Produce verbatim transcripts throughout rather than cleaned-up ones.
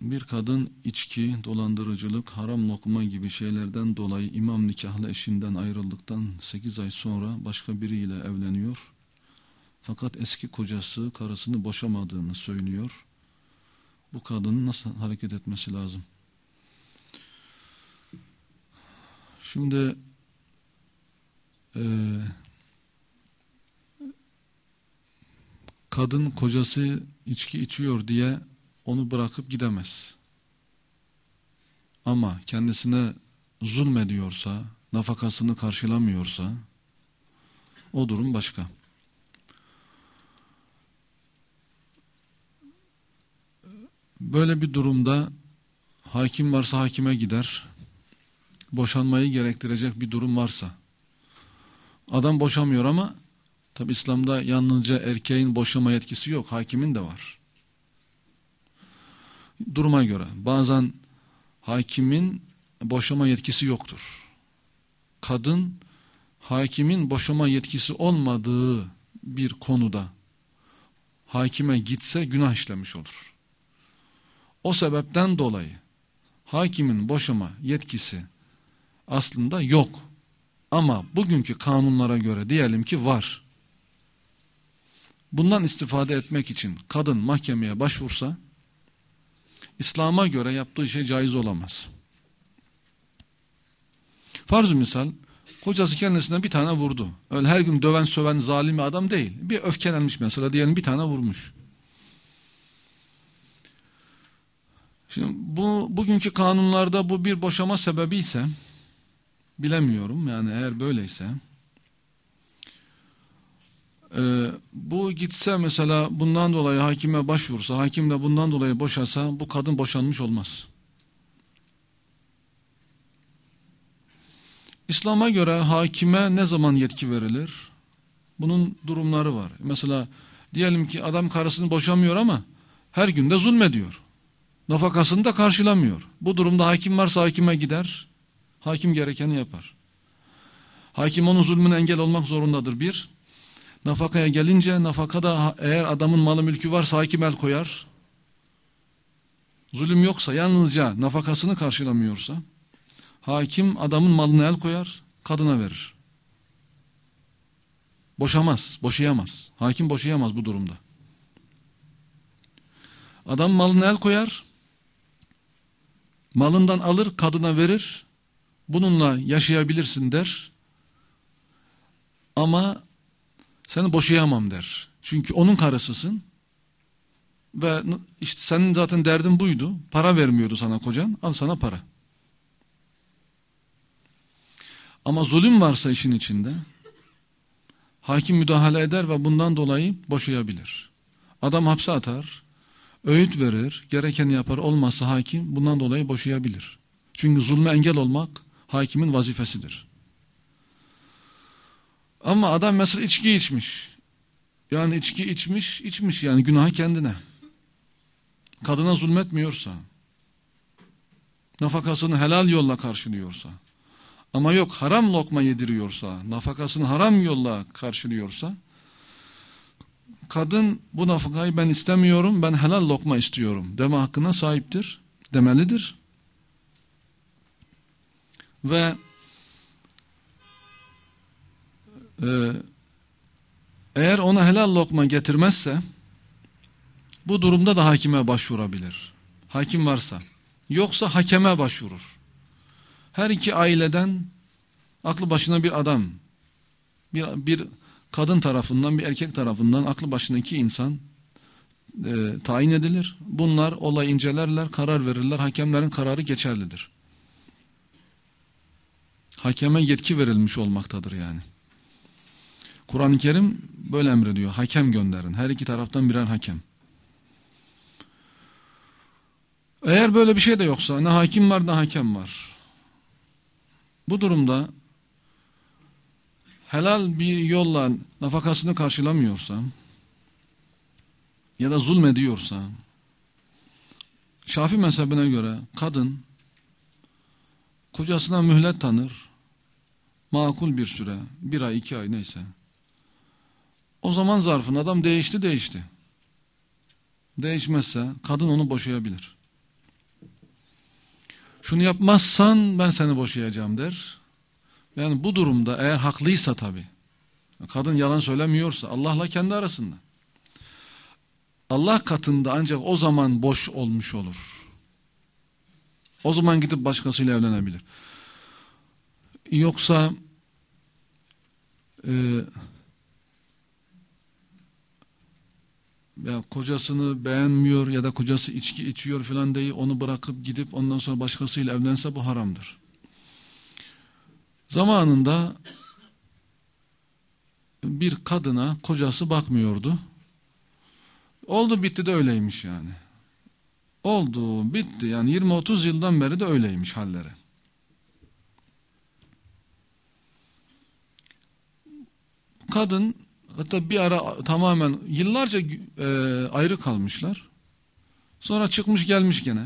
Bir kadın içki, dolandırıcılık, haram lokma gibi şeylerden dolayı imam nikahlı eşinden ayrıldıktan sekiz ay sonra başka biriyle evleniyor. Fakat eski kocası karısını boşamadığını söylüyor. Bu kadının nasıl hareket etmesi lazım? Şimdi e, kadın kocası içki içiyor diye onu bırakıp gidemez. Ama kendisine zulmediyorsa, nafakasını karşılamıyorsa o durum başka. Böyle bir durumda hakim varsa hakime gider. Boşanmayı gerektirecek bir durum varsa. Adam boşamıyor ama tabi İslam'da yalnızca erkeğin boşama yetkisi yok, hakimin de var. Duruma göre bazen hakimin boşama yetkisi yoktur. Kadın hakimin boşama yetkisi olmadığı bir konuda hakime gitse günah işlemiş olur. O sebepten dolayı hakimin boşama yetkisi aslında yok. Ama bugünkü kanunlara göre diyelim ki var. Bundan istifade etmek için kadın mahkemeye başvursa İslam'a göre yaptığı şey caiz olamaz. Farz-ı misal kocası kendisine bir tane vurdu. Öyle her gün döven söven zalim bir adam değil. Bir öfkelenmiş mesela, diyelim bir tane vurmuş. Şimdi bu bugünkü kanunlarda bu bir boşama sebebi ise bilemiyorum, yani eğer böyleyse e, bu gitse mesela bundan dolayı hakime başvursa, hakim de bundan dolayı boşasa bu kadın boşanmış olmaz. İslam'a göre hakime ne zaman yetki verilir? Bunun durumları var. Mesela diyelim ki adam karısını boşamıyor ama her gün de zulmediyor. Nafakasını da karşılamıyor. Bu durumda hakim varsa hakime gider. Hakim gerekeni yapar. Hakim onun zulmüne engel olmak zorundadır. Bir, nafakaya gelince nafakada eğer adamın malı mülkü varsa hakim el koyar. Zulüm yoksa, yalnızca nafakasını karşılamıyorsa hakim adamın malına el koyar, kadına verir. Boşamaz, boşayamaz. Hakim boşayamaz bu durumda. Adam malına el koyar, malından alır, kadına verir. Bununla yaşayabilirsin der. Ama seni boşayamam der. Çünkü onun karısısın. Ve işte senin zaten derdin buydu. Para vermiyordu sana kocan. Al sana para. Ama zulüm varsa işin içinde hakim müdahale eder ve bundan dolayı boşayabilir. Adam hapse atar, öğüt verir, gerekeni yapar, olmazsa hakim bundan dolayı boşayabilir. Çünkü zulme engel olmak hakimin vazifesidir. Ama adam mesela içki içmiş. Yani içki içmiş, içmiş yani günahı kendine. Kadına zulmetmiyorsa, nafakasını helal yolla karşılıyorsa, ama yok haram lokma yediriyorsa, nafakasını haram yolla karşılıyorsa, kadın bu nafakayı ben istemiyorum, ben helal lokma istiyorum deme hakkına sahiptir, demelidir. Ve e, eğer ona helal lokma getirmezse bu durumda da hakime başvurabilir. Hakim varsa. Yoksa hakeme başvurur. Her iki aileden aklı başına bir adam, bir, bir kadın tarafından, bir erkek tarafından aklı başına iki insan e, tayin edilir. Bunlar olayı incelerler, karar verirler. Hakemlerin kararı geçerlidir. Hakeme yetki verilmiş olmaktadır yani. Kur'an-ı Kerim böyle emrediyor. Hakem gönderin. Her iki taraftan birer hakem. Eğer böyle bir şey de yoksa, ne hakim var ne hakem var. Bu durumda helal bir yolla nafakasını karşılamıyorsa ya da zulmediyorsa, Şafii mezhebine göre kadın kocasına mühlet tanır, makul bir süre, bir ay iki ay neyse. O zaman zarfın adam değişti değişti. Değişmezse kadın onu boşayabilir. şunu yapmazsan ben seni boşayacağım der. Yani bu durumda eğer haklıysa tabii, kadın yalan söylemiyorsa Allah'la kendi arasında, Allah katında ancak o zaman boş olmuş olur. O zaman gidip başkasıyla evlenebilir. Yoksa e, ya kocasını beğenmiyor ya da kocası içki içiyor falan diye onu bırakıp gidip ondan sonra başkasıyla evlense bu haramdır. Zamanında bir kadına kocası bakmıyordu. Oldu bitti de öyleymiş yani. Oldu bitti yani yirmi otuz yıldan beri de öyleymiş halleri. Kadın hatta bir ara tamamen yıllarca e, ayrı kalmışlar. Sonra çıkmış gelmiş gene.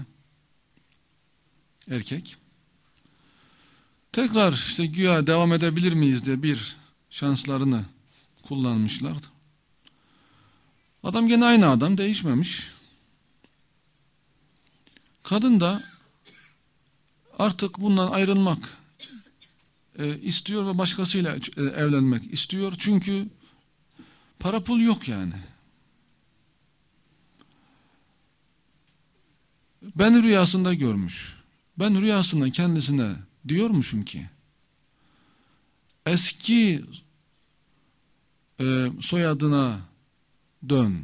Erkek. Tekrar işte güya devam edebilir miyiz diye bir şanslarını kullanmışlardı. Adam gene aynı adam, değişmemiş. Kadın da artık bundan ayrılmak e, istiyor ve başkasıyla e, evlenmek istiyor. Çünkü para pul yok yani. Ben rüyasında görmüş. Ben rüyasında kendisine diyormuşum ki eski e, soyadına dön.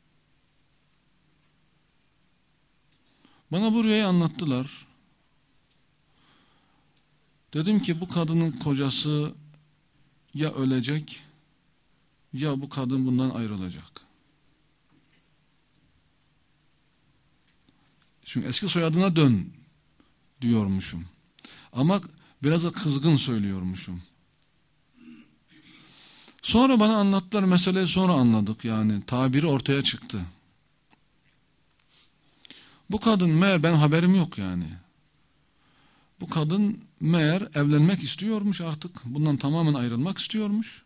Bana bu rüyayı anlattılar. Dedim ki bu kadının kocası ya ölecek ya bu kadın bundan ayrılacak. Çünkü eski soyadına dön diyormuşum. Ama biraz da kızgın söylüyormuşum. Sonra bana anlattılar, meseleyi sonra anladık yani. Tabiri ortaya çıktı. Bu kadın meğer, ben haberim yok yani. Bu kadın meğer evlenmek istiyormuş artık. Bundan tamamen ayrılmak istiyormuş.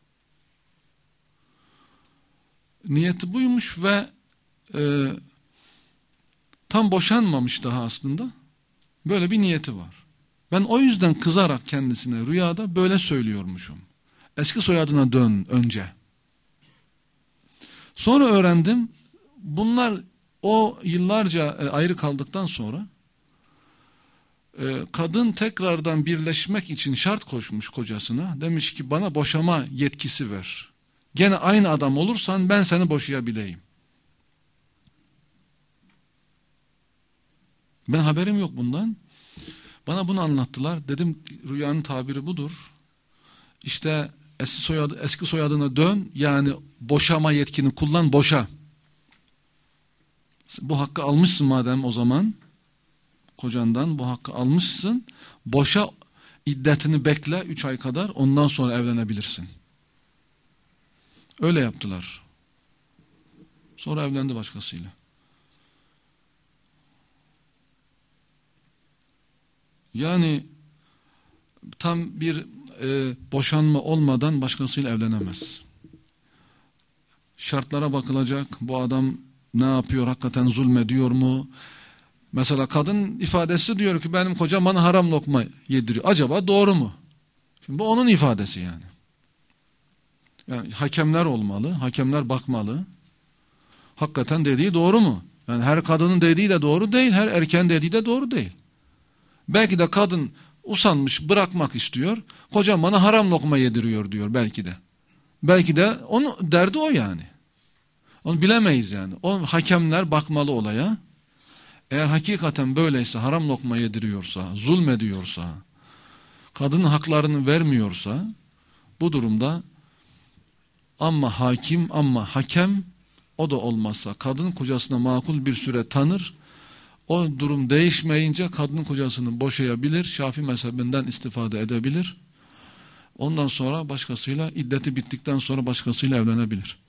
Niyeti buymuş ve e, tam boşanmamış daha aslında. Böyle bir niyeti var. Ben o yüzden kızarak kendisine rüyada böyle söylüyormuşum. Eski soyadına dön önce. Sonra öğrendim. Bunlar o yıllarca ayrı kaldıktan sonra kadın tekrardan birleşmek için şart koşmuş kocasına. Demiş ki bana boşama yetkisi ver. Gene aynı adam olursan ben seni boşayabileyim. Ben haberim yok bundan. Bana bunu anlattılar. Dedim rüyanın tabiri budur. İşte eski, soyadı, eski soyadına dön. Yani boşama yetkini kullan, boşa. Bu hakkı almışsın madem o zaman. Kocandan bu hakkı almışsın. Boşa iddetini bekle üç ay kadar. Ondan sonra evlenebilirsin. Öyle yaptılar. Sonra evlendi başkasıyla. Yani tam bir e, boşanma olmadan başkasıyla evlenemez. Şartlara bakılacak. Bu adam ne yapıyor? Hakikaten zulmediyor mu? Mesela kadın ifadesi diyor ki benim kocam bana haram lokma yediriyor. Acaba doğru mu? Şimdi bu onun ifadesi yani. Yani hakemler olmalı. Hakemler bakmalı. Hakikaten dediği doğru mu? Yani her kadının dediği de doğru değil. Her erkeğin dediği de doğru değil. Belki de kadın usanmış, bırakmak istiyor. Kocam bana haram lokma yediriyor diyor belki de. Belki de onun derdi o yani. Onu bilemeyiz yani. O hakemler bakmalı olaya. Eğer hakikaten böyleyse, haram lokma yediriyorsa, zulmediyorsa, kadının haklarını vermiyorsa, bu durumda ama hakim ama hakem, o da olmazsa kadın kocasına makul bir süre tanır. O durum değişmeyince kadın kocasını boşayabilir, Şafii mezhebinden istifade edebilir. Ondan sonra başkasıyla, iddeti bittikten sonra başkasıyla evlenebilir.